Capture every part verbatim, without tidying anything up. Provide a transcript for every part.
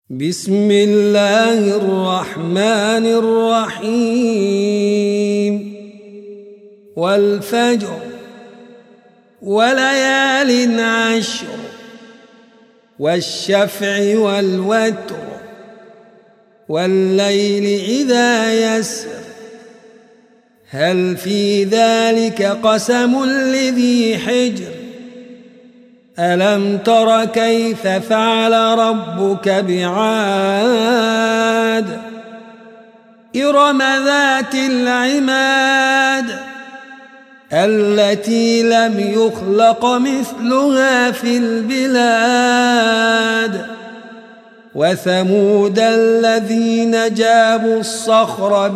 بسم الله الرحمن الرحيم والفجر وليال عشر والشفع والوتر والليل إذا يسر هل في ذلك قسم لذي حجر ألم تر كيف فعل ربك بعاد إرم ذات العماد التي لم يخلق مثلها في البلاد وثمود الذين جابوا الصخر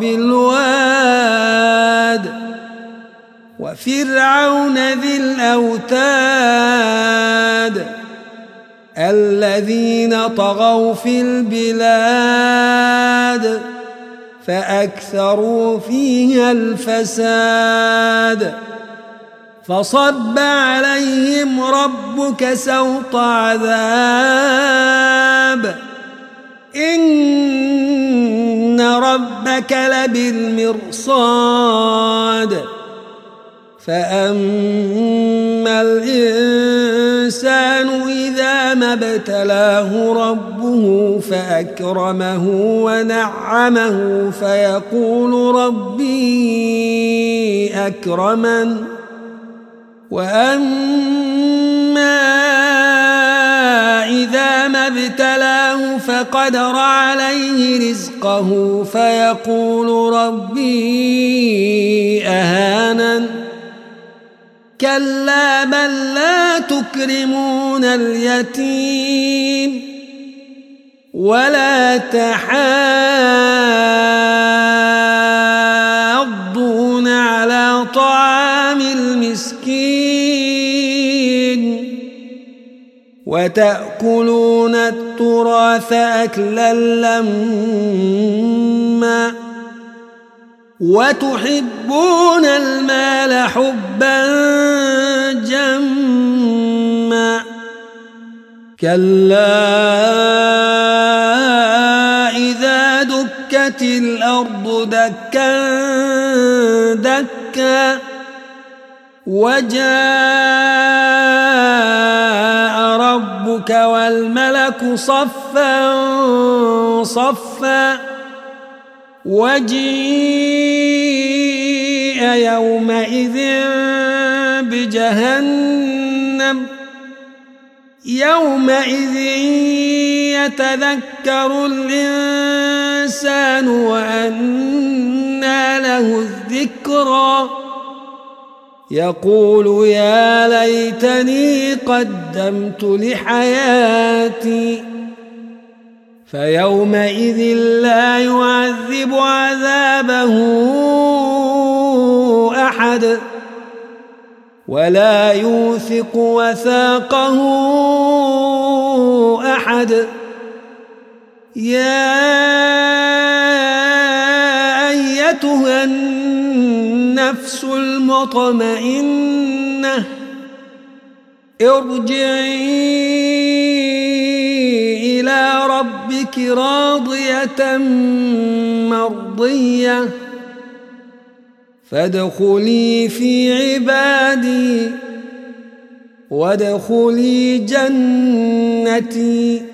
بالواد وفرعون ذي الأوتاد الذين طغوا في البلاد فأكثروا فيها الفساد فصب عليهم ربك سوط عذاب إن ربك لبالمرصاد فأما الإنسان إذا ما ابتلاه ربه فأكرمه ونعمه فيقول ربي أكرمن وأما إذا ما ابتلاه فقدر عليه رزقه فيقول ربي أهانن كلا بل لا تكرمون اليتيم ولا تحاضون على طعام المسكين وتأكلون التراث أكلا لما وتحبون المال حبا جما كلا إذا دكت الأرض دكا دكا وجاء ربك والملك صفا صفا وجيء يومئذ بجهنم يومئذ يتذكر الإنسان وأنى له الذكرى يقول يا ليتني قدمت لحياتي فيومئذ لا يعذب عذابه أحد ولا يوثق وثاقه أحد يا أيتها النفس المطمئنة ارجعي إلى ربك راضية مرضية فادخلي في عبادي وادخلي جنتي